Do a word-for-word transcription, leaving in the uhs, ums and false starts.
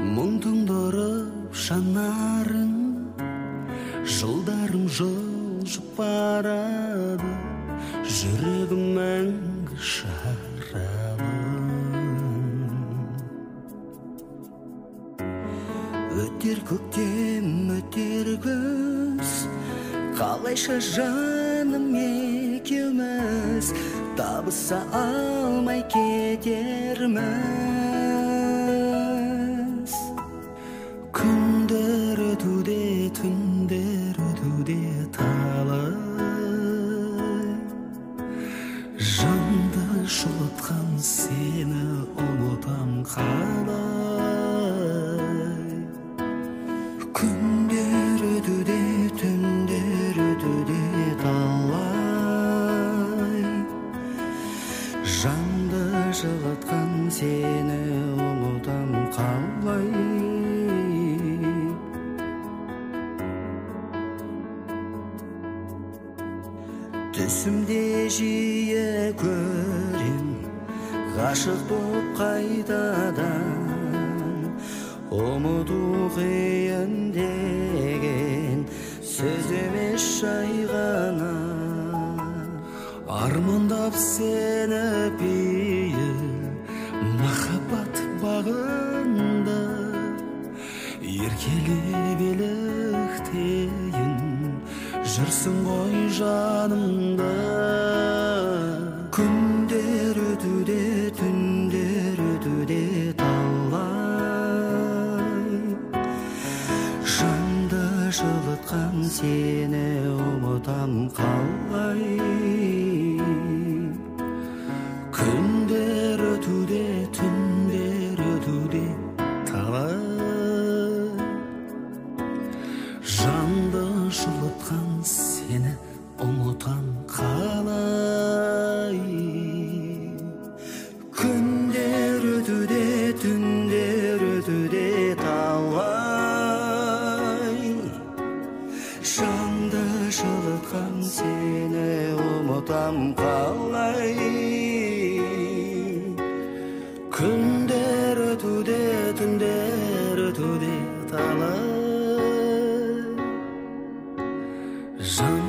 мұңдыңдырып жанарың, жылдарым жылжып барады, жүрегім мәңгі жаралы. Өтер көктем, өтер күз, қалайша жаным екеуміз табыса алмай кетерміз. Күндер өтуде, түндер өтуде талай, жанды жылытқан сені ұмытам қалай. Күндер өтуде, түндер өтуде талай, жанды жылытқан сені ұмытам қалай. Түсімде жиі көрем, ғашық боп қайтадан, ұмыту қиын деген сөз емес жай ғана. Армандап сені пейі махаббат бағында, еркелеп еліктейін жүрсің ғой жанымда. Күндер өтуде, түндер өтуде талай, жанды жылытқан сені ұмытам қалай. Күндер өтуде, түндер өтуде талай, жанды жылытқан сені ұмытам қалай. Күндер өтуде, түндер өтуде талай, жанды жылытқан сені ұмытам қалай. Күндер өтуде, түндер өтуде талай, жан